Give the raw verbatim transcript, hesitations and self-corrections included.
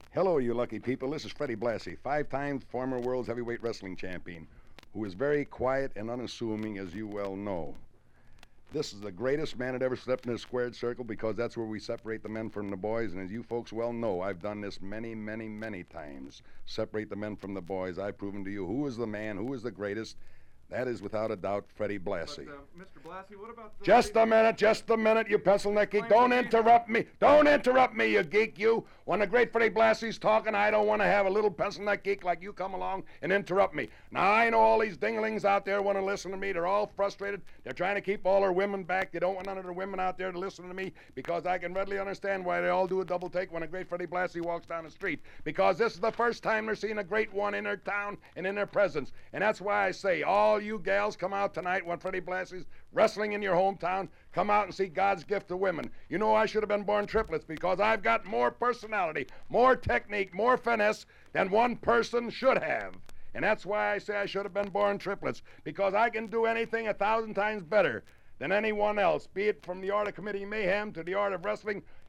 Hello, you lucky people. This is Freddie Blassie, five-time former World's Heavyweight Wrestling Champion, who is very quiet and unassuming, as you well know. This is the greatest man that ever stepped in a squared circle because that's where we separate the men from the boys. And as you folks well know, I've done this many, many, many times. Separate the men from the boys. I've proven to you who is the man, who is the greatest. That is, without a doubt, Freddie Blassie. But, uh, Mister Blassie, what about the... Just a minute, just a minute, you pencil neck geek. Don't interrupt me. Don't interrupt me, you geek, you. When the great Freddie Blassie's talking, I don't want to have a little pencil neck geek like you come along and interrupt me. Now, I know all these dinglings out there want to listen to me. They're all frustrated. They're trying to keep all their women back. They don't want none of their women out there to listen to me because I can readily understand why they all do a double take when a great Freddie Blassie walks down the street. Because this is the first time they're seeing a great one in their town and in their presence. And that's why I say, all you gals come out tonight when Freddie Blassie's wrestling in your hometown. Come out and see God's gift to women. You know I should have been born triplets because I've got more personality, more technique, more finesse than one person should have. And that's why I say I should have been born triplets, because I can do anything a thousand times better than anyone else, be it from the art of committing mayhem to the art of wrestling